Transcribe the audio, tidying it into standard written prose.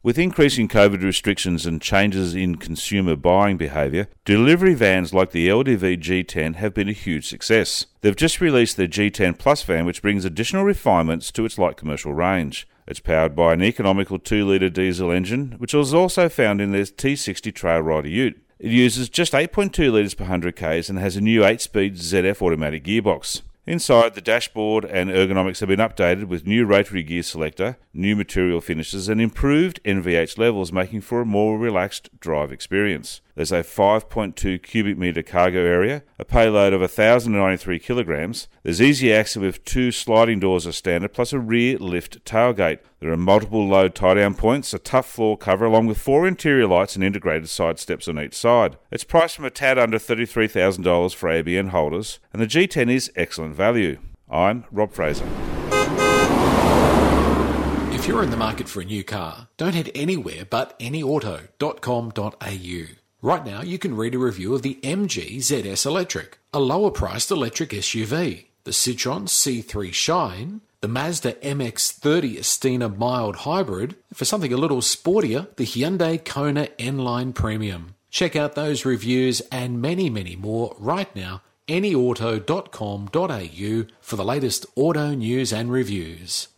With increasing COVID restrictions and changes in consumer buying behaviour, delivery vans like the LDV G10 have been a huge success. They've just released their G10 Plus van, which brings additional refinements to its light commercial range. It's powered by an economical 2-litre diesel engine, which was also found in their T60 Trail Rider Ute. It uses just 8.2 litres per 100 k's and has a new 8-speed ZF automatic gearbox. Inside, the dashboard and ergonomics have been updated with new rotary gear selector, new material finishes and improved NVH levels, making for a more relaxed drive experience. There's a 5.2 cubic metre cargo area, a payload of 1,093 kilograms. There's easy access with 2 sliding doors as standard, plus a rear lift tailgate. There are multiple load tie-down points, a tough floor cover, along with 4 interior lights and integrated side steps on each side. It's priced from a tad under $33,000 for ABN holders, and the G10 is excellent value. I'm Rob Fraser. If you're in the market for a new car, don't head anywhere but anyauto.com.au. Right now, you can read a review of the MG ZS Electric, a lower-priced electric SUV, the Citroën C3 Shine, the Mazda MX-30 Estina Mild Hybrid, and for something a little sportier, the Hyundai Kona N-Line Premium. Check out those reviews and many, many more right now, anyauto.com.au, for the latest auto news and reviews.